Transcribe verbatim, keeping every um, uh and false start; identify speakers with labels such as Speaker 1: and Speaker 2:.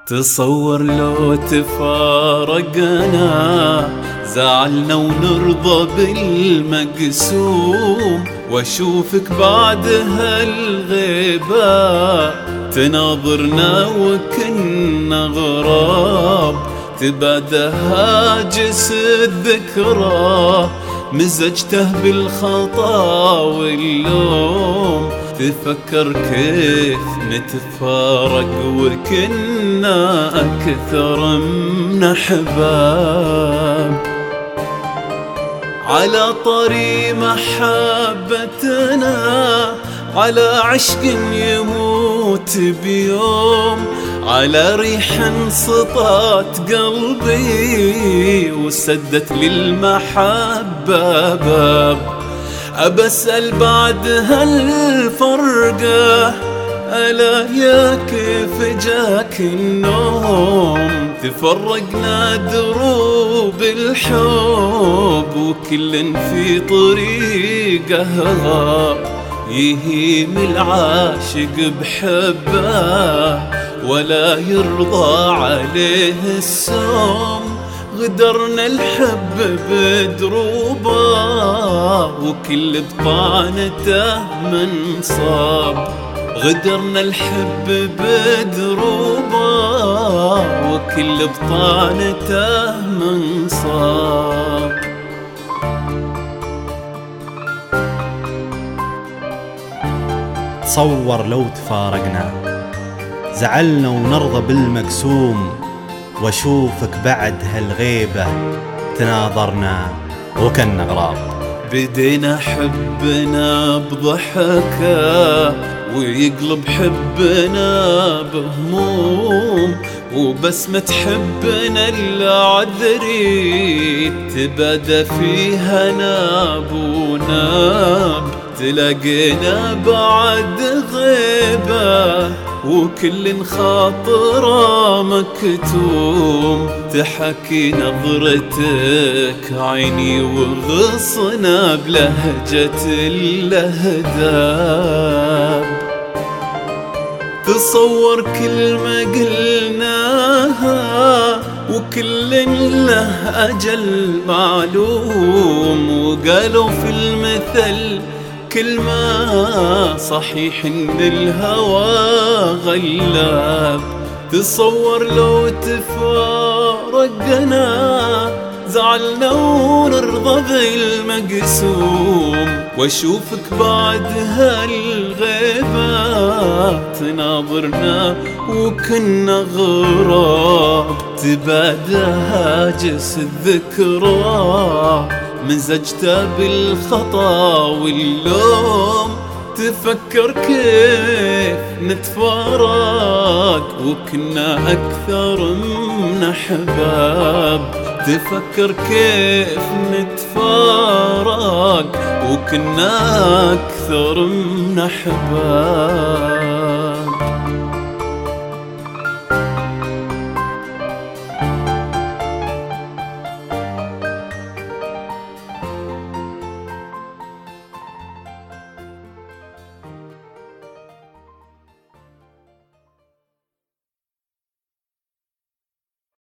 Speaker 1: تصور لو تفارقنا زعلنا ونرضى بالمقسوم، واشوفك بعد هالغيبة تناظرنا وكنا غراب، تبادى هاجس الذكرى مزجته بالخطا واللوم، تفكر كيف نتفارق وكنا أكثر من أحباب. على طريق محبتنا على عشق يموت بيوم، على ريح انسطت قلبي وسدت للمحبة باب. أبسأل بعد هالفرقة ألا يا كيف جاك النوم، تفرقنا دروب الحب وكل في طريقه غاب، يهيم العاشق بحبه ولا يرضى عليه السوم، غدرنا الحب بدروبه وكل بطعنته منصاب، غدرنا الحب بدروبه وكل بطعنته منصاب.
Speaker 2: تصور لو تفارقنا زعلنا ونرضى بالمقسوم، واشوفك بعد هالغيبة تناظرنا وكنا غراب.
Speaker 1: بدينا حبنا بضحكة ويقلب حبنا بهموم، وبسمة حبنا العذري تبادى فيها ناب وناب، تلاقينا بعد غيبة وكل خاطره مكتوم، تحكي نظرتك عيني وغصنا بلهجة اللهداب. تصور كلمة قلناها وكل له أجل معلوم، وقالوا في المثل كلمة صحيح إن الهوى غلاب. تصور لو تفارقنا زعلنا ونرضى بالمقسوم، واشوفك بعد هالغيبة تناظرنا وكنا غراب، تبادى هاجس الذكرى مزجته بالخطا واللوم، تفكر كيف نتفارق وكنا أكثر من أحباب، تفكر كيف نتفارق وكنا أكثر من أحباب.